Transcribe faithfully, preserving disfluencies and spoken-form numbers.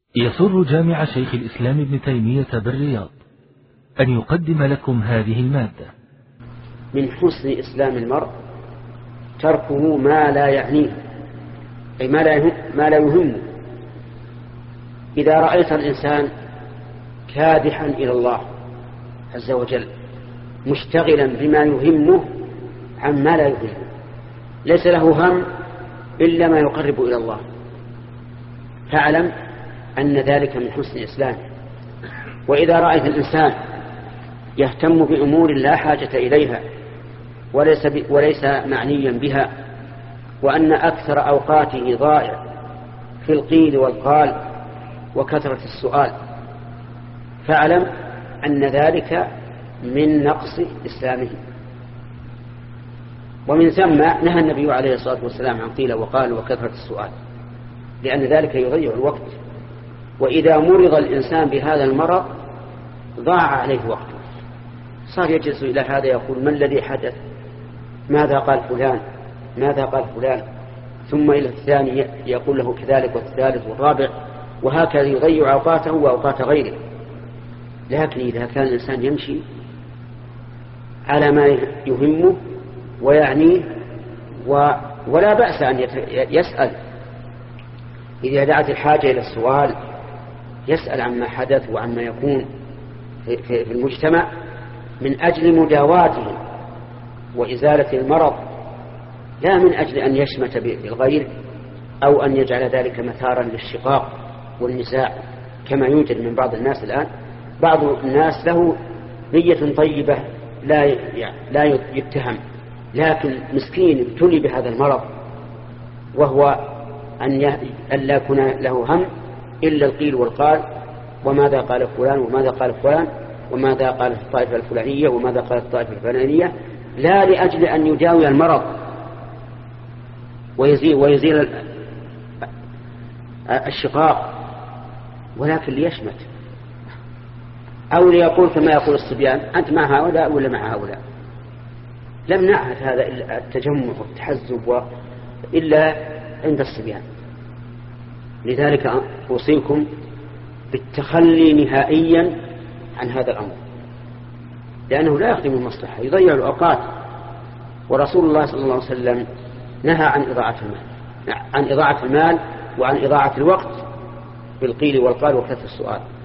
يسر جامع شيخ الإسلام ابن تيمية بالرياض أن يقدم لكم هذه المادة. من حسن إسلام المرء تركه ما لا يعنيه، أي ما لا يهم ما لا يهمه. إذا رأيت الإنسان كادحا إلى الله عز وجل مشتغلا بما يهمه عن ما لا يهمه، ليس له هم إلا ما يقرب إلى الله، فاعلم أن ذلك من حسن إسلامه. وإذا رأيت الإنسان يهتم بأمور لا حاجة إليها وليس, وليس معنيا بها، وأن أكثر أوقاته ضائع في القيل والقال وكثرة السؤال، فاعلم أن ذلك من نقص إسلامه. ومن ثم نهى النبي عليه الصلاة والسلام عن قيل وقال وكثرة السؤال، لأن ذلك يضيع الوقت. وإذا مرض الإنسان بهذا المرض ضاع عليه وقته، صار يجلس إلى هذا يقول ما الذي حدث، ماذا قال فلان، ماذا قال فلان، ثم إلى الثاني يقول له كذلك، والثالث والرابع، وهكذا يضيع أوقاته وأوقات غيره. لكن إذا كان الإنسان يمشي على ما يهمه ويعنيه ولا بأس أن يسأل إذا دعت الحاجة إلى السؤال، يسأل عما حدث وعما يكون في المجتمع من أجل مداواته وإزالة المرض، لا من أجل أن يشمت بالغير أو أن يجعل ذلك مثارا للشقاق والنزاع كما يوجد من بعض الناس الآن. بعض الناس له نية طيبة لا لا يتهم، لكن مسكين ابتلي بهذا المرض، وهو أن لا يكون له هم إلا القيل والقال، وماذا قال فلان وماذا قال فلان وماذا قال الطائفة الفلانية وماذا قال الطائفة الفلانية، لا لأجل أن يداوي المرض ويزيل, ويزيل الشقاق، ولكن ليشمت أو ليقول كما يقول الصبيان أنت مع هؤلاء ولا مع هؤلاء. لم نعهد هذا إلا التجمع والتحزب إلا عند الصبيان. لذلك أوصيكم بالتخلي نهائيا عن هذا الأمر، لأنه لا يخدم المصلحة، يضيع الأوقات. ورسول الله صلى الله عليه وسلم نهى عن إضاعة المال عن إضاعة المال وعن إضاعة الوقت بالقيل والقال وكثرة السؤال.